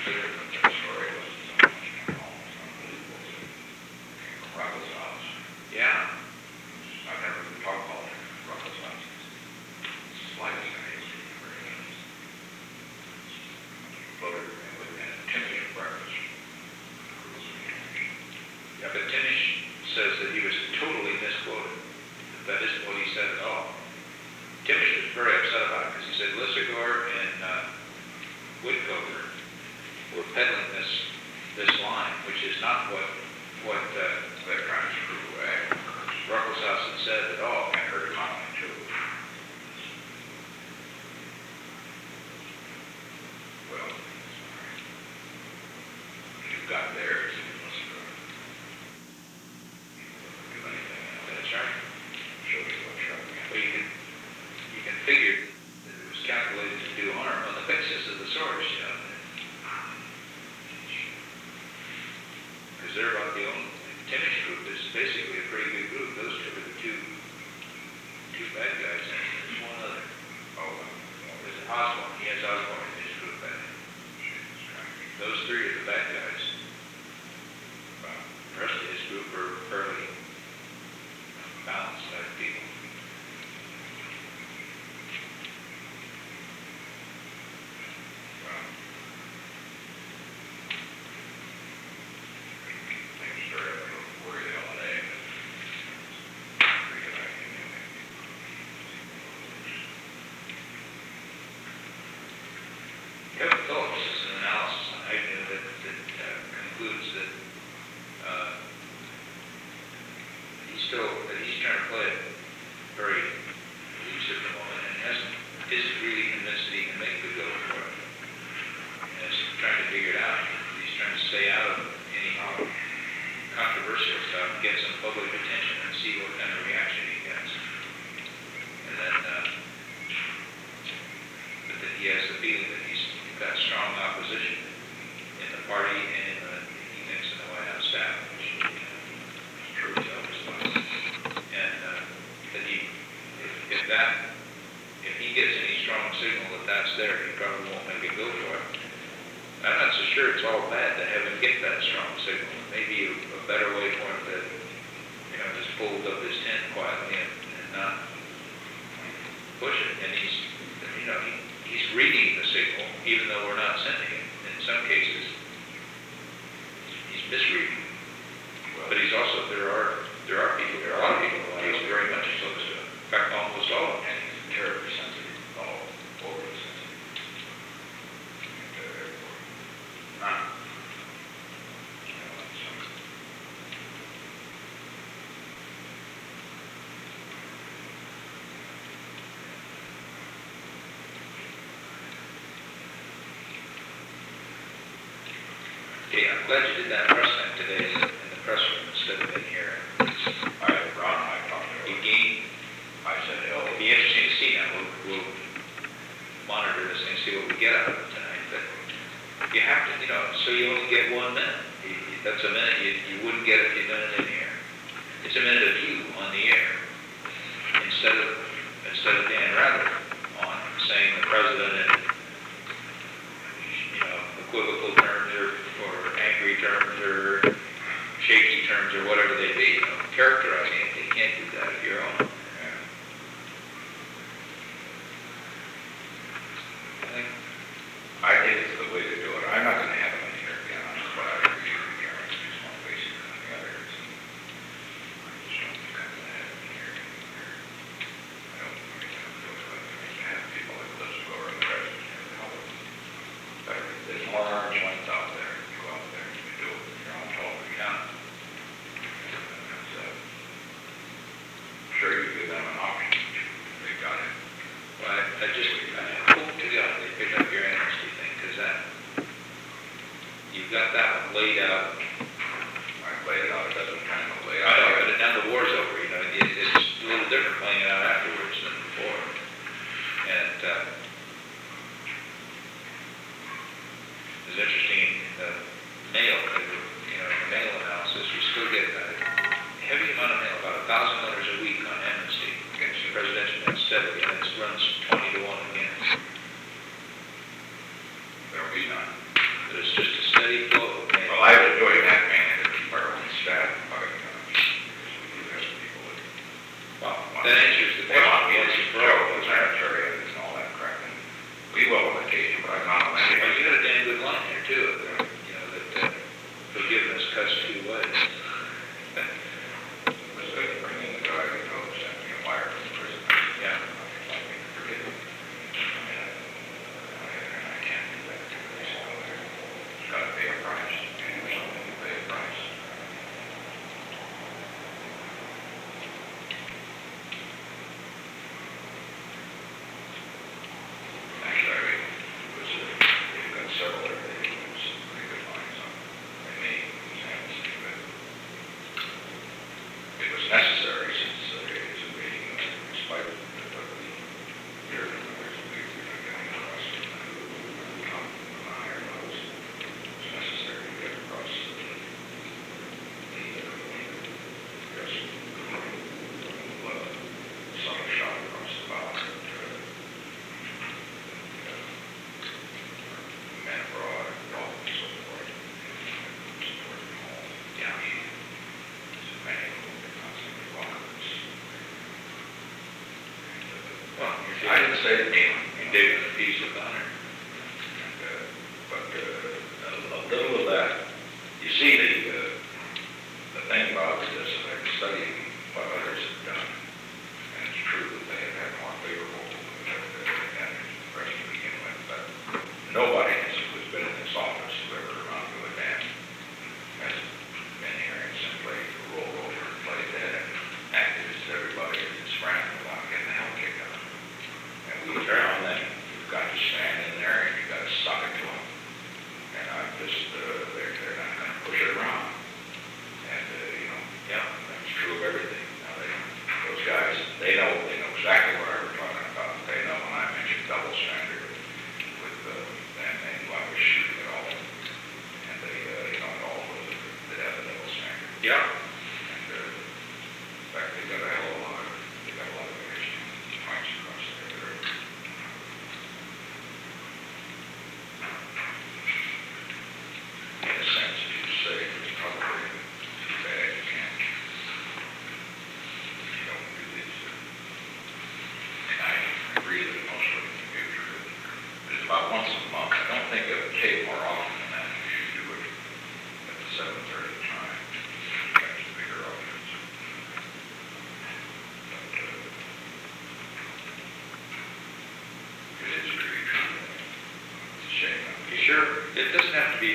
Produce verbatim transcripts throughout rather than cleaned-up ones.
Yeah. I've never even talked about Ruckel's house. Slightly amazing. Voted with a Timish breakfast. Yeah, but Timish says that he was totally misquoted. That isn't what he said at all. Timish was very upset about it because he said Lisagor and uh, Wickover were peddling this this line, which is not what what uh, they're trying to screw away. Ruckelshausen said at all. I heard it on too. Well, you got there. That's right. Show you what truck. Well, you can you can figure that it was calculated to do harm on the basis of the source, you know. Because they're about the only Timish group is basically a pretty good group. Those two are the two two bad guys, and there's one other. Oh, there's Osborne. He has Osborne in his group. I think. Those three are the bad guys. Wow. The rest of his group are fairly balanced type people. Kevin Phillips is an analysis on Agnew that, that uh, concludes that uh, he's still that he's trying to play it very loose at the moment and hasn't isn't really convinced that he can make the go for it. And is trying to figure it out. He's trying to stay out of any controversial stuff and get some public attention and see what kind of reaction he gets. And then, uh, but that he has the feeling that he's got strong opposition in the party and in the, he thinks in the White House staff, which is true self-response. And uh, that he, if, if that, if he gets any strong signal that that's there, he probably won't make a go for it. I'm not so sure it's all bad to have him get that strong signal. Maybe a, a better way for him to, you know, just fold up his tent quietly and, and not push it. And he's, you know, he, he's reading the signal, even though we're not sending it. In some cases, he's misreading. Well, but he's also, there are there are people, there are a lot of people who he's very much close to. In fact, almost all of them. And he's terribly sensitive. All overly sensitive. Huh? Okay, I'm glad you did that press thing today in the press room instead of in here. All right, Ron, I talked to you. Again, I said, it'll be interesting to see now. We'll, we'll monitor this thing, see what we get out of it tonight. But you have to, you know, so you only get one minute. You, you, that's a minute you, you wouldn't get if you'd done it in here. It's a minute of you on the air instead of instead of Dan Rather on saying the president in, you know, equivocal terms or, or angry terms or shaky terms or whatever they be. You know, characterizing it, you can't do that of your own. Yeah. I think I think it's the way to do it. I'm not going to have it on here again, but I agree with you. I just want to base it on the others. I just don't think I'm going to have it in here. I don't think I'm going to do it. I think you have people like Liz who are in the rest and help them. But there's more orange lights out there. You go out there and you do it. You're on television. Yeah. That's, uh, sure you give them an option. They've got it. Well, I, I just, I hope to God they pick up your amnesty thing, because that, you've got that one laid out. I laid it out, it doesn't kind of lay out. I know, but now the war's over, you know, it, it's a little different playing it out afterwards than before. And, uh, it's interesting, the mail, you know, the mail analysis, we still get a heavy amount of mail, about a thousand letters a week on amnesty against the presidential and steadily, and it runs twenty to one again. There'll be none. But it's just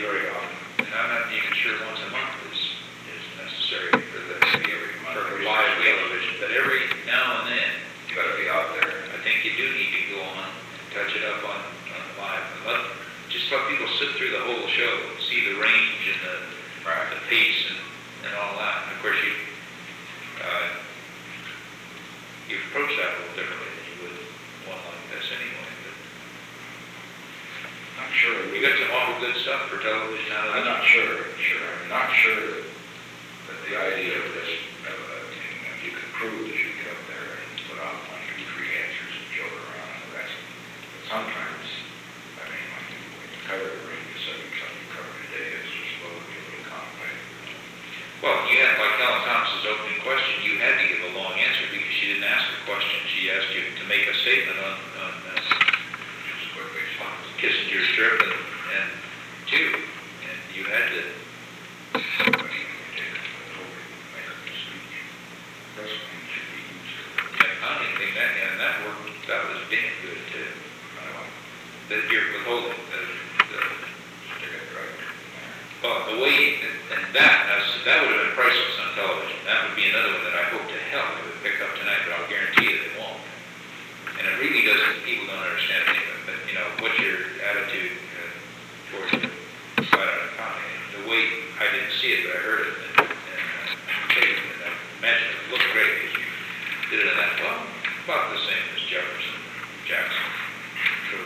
very often. And I'm not even sure once a month is, is necessary for the, Maybe every month. for live television, but every now and then, You gotta be out there. I think you do need to go on, and touch it up on, on live, and let, just let people sit through the whole show, see the range and the, Right. the pace and, and all that. And of course, you, uh, you approach that a little differently than you would one like this anyway. But I'm sure. you got some awful good stuff for television out of I'm this. not sure, sure, I'm not sure that, that the idea of this, of, uh, if you could prove that you get up there and put out one, two, three answers and joke around and the rest. But sometimes, I mean, when you, when you cover the ring, the subject you cover today, it's just a little, a little complex. Well, you had, like Helen Thomas's opening question, you had to give a long answer because she didn't ask a question. She asked you to make a statement on, on uh, Just quickly, stop. Kissinger's trip and, and two, and you had to, and I don't even think that, and that worked, that was damn good too. That you're withholding, the, the, well, the way, and that, that's- that would have been priceless on television. That would be another one that I hope to hell they would pick up tonight, but I'll guarantee you they won't. And it really doesn't, people don't understand any of it, but, you know, what's your attitude uh, towards the flat out economy? The way, I didn't see it, but I heard it, and, and uh, take it, and I imagine it looked great, because you did it in that, well, about the same as Jefferson, Jackson. True.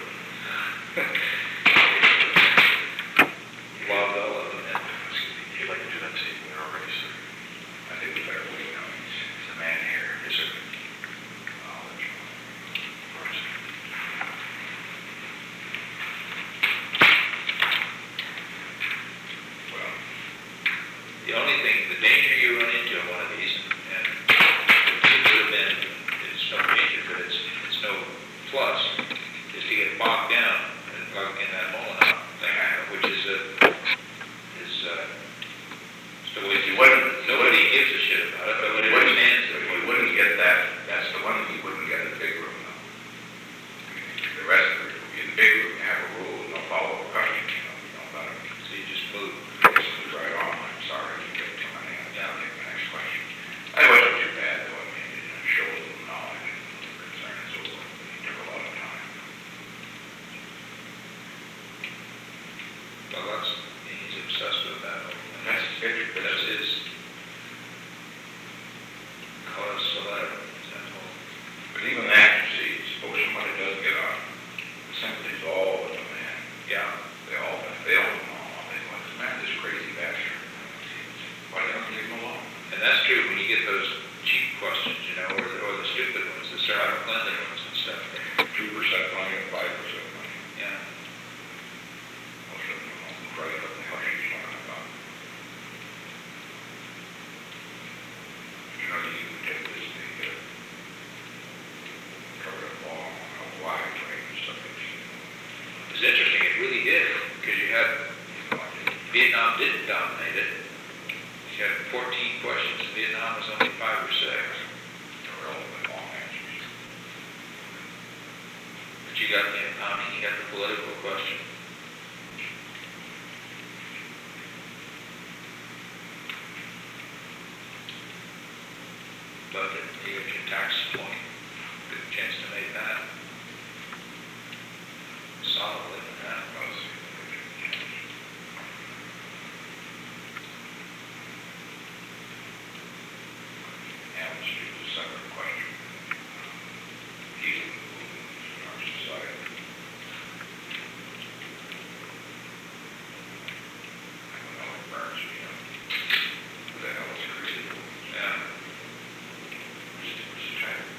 Wild Bell, and If you'd like to do that, see, we're already, sir. I think we better wait now. He's, he's the man here. Yes, sir. I'll let you know. First. Well, the only thing, the danger you run into in one of these, and it would have been, it's no danger, but it's, it's no plus, is to get bogged down in, like in that Mullenhour thing, which is a, is, uh, it's the way you wouldn't, nobody gives a shit about it, but when it wouldn't, stands, you wouldn't get that. That's the one you wouldn't get in the big room, though. The rest of it, in the big room, you have a rule, no follow-up questions, you know, you don't let them. so you just move. Just move right on. I'm sorry, you get too many. I'll take the next question. That wasn't too bad, though. I mean, it showed a little knowledge and concern, so it took a lot of time. Well, that's, he's obsessed with that. That's it. That's his cause celebre, that whole. But even that, you see, suppose somebody does get on, the sympathy's all with the man. Yeah. They all, they don't know. They go, this man, this crazy bastard. Why don't you leave him alone? And that's true when you get those cheap questions, you know, or the, or the stupid ones, the Sarah Clinton ones and stuff. Two percent money and five percent money. Yeah. Most of them don't write up the hell she's talking about. You know, you can take this, the, uh, cover it long, a wide range of subjects. It's interesting, it really did, because you had, Vietnam didn't dominate it. You had fourteen questions, and Vietnam was only five or six. They're relatively long answers. But you got the impounding, you got the political question. But you got your tax point, good chance to make that solidly, that was. Amnesty is a separate question. Healing the movements in our society. I don't know, it burns me up. Who the hell is creating the movements? Yeah. Just, just trying to.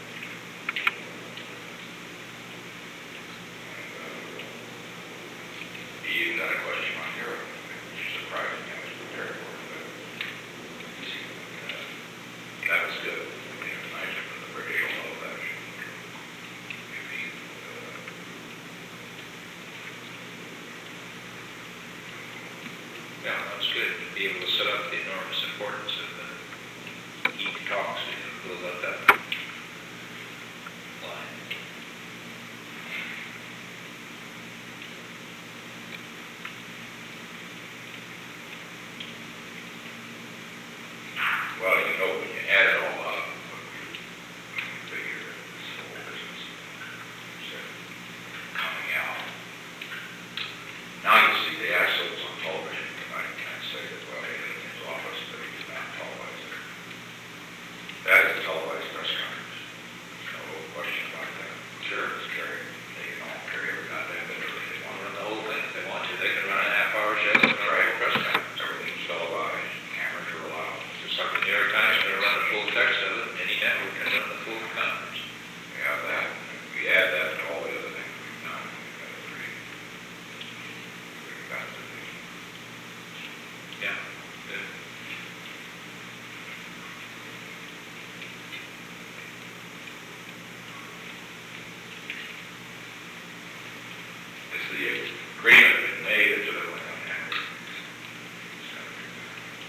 And, uh, he even got a question on Europe, which is surprising. I was prepared for it, but he seemed, uh, that was good. I mean, it was nice for the British to know that. If he, uh, Yeah, that's good, to be able to set up the enormous importance of the heat talks, you know, build up that line.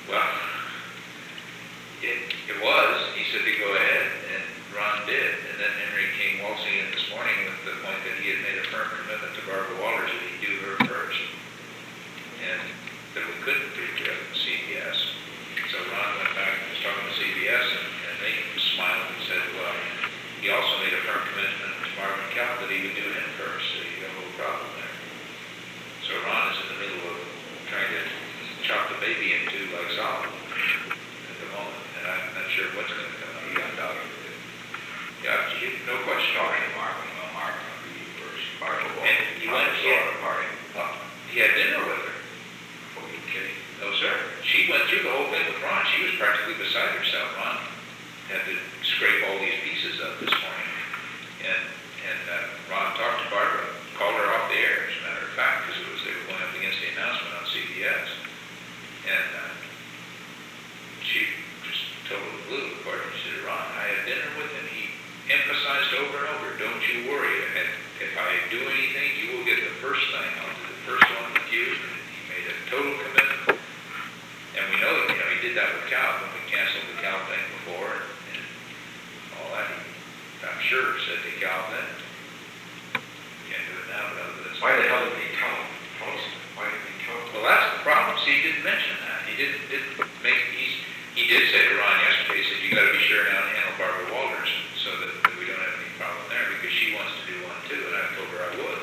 Well, it, it was, he said to go ahead, and Ron did, and then Henry came waltzing in this morning with the point that he had made a firm commitment to Barbara Walters that he'd do her first, and that we couldn't do to C B S. So Ron went back and was talking to C B S, and, and they smiled and said, well, he also made a firm commitment to Marvin Cal that he would do him first, so you got a little problem there. So Ron is in the middle of trying to chop the baby in two like Solomon at the moment, and I'm not sure what's going to come out. He undoubtedly did. Yeah, you- no question. Talking to Marvin, well, Marvin would be first. Marvin will. And he went, Marvin he saw had, the party. well, he had dinner with her. Are you kidding? No, sir. She went through the whole thing with Ron. She was practically beside herself. Ron had to scrape all these pieces up this morning. And, and uh, Ron talked to Barbara, called her off the air, as a matter of fact, because it was, they were going up against the announcement on C B S. And uh, she just totally blew the part. She said, Ron, I had dinner with him. He emphasized over and over, don't you worry. And if I do anything, you will get the first thing. I'll do the first one with you. And he made a total commitment. And we know that, you know, he did that with Cal when we canceled the Cal thing before and all that. He, I'm sure, said to Cal then, can't do it now, but other than. Why the hell did he tell him? Tell us, why did he tell him? Well, that's the problem. See, he didn't mention that. He didn't, didn't make, he's, he did say to Ron yesterday, he said, you gotta be sure now to handle Barbara Walters so that, that we don't have any problem there because she wants to do one too, and I told her I would.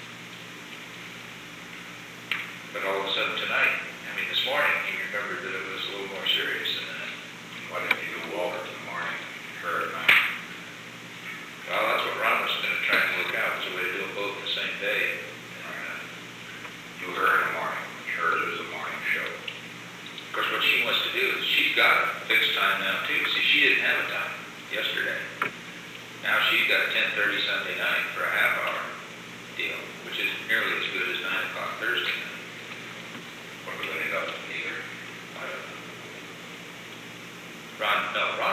But all of a sudden tonight, I mean, this morning, he remembered that it was a little more serious than that. Why didn't he do Walters in the morning, her at night? Well, that's what Ron was gonna try and work out, so we'd do them both the same day. And, uh, Do her in the morning, hers is a morning show. Of course, what she wants to do is, she's got a fixed time now too. See, she didn't have a time yesterday. Now she's got ten thirty Sunday night for a half hour deal, which is nearly as good as nine o'clock Thursday night. What was it up either? I don't know. Ron, no, Ron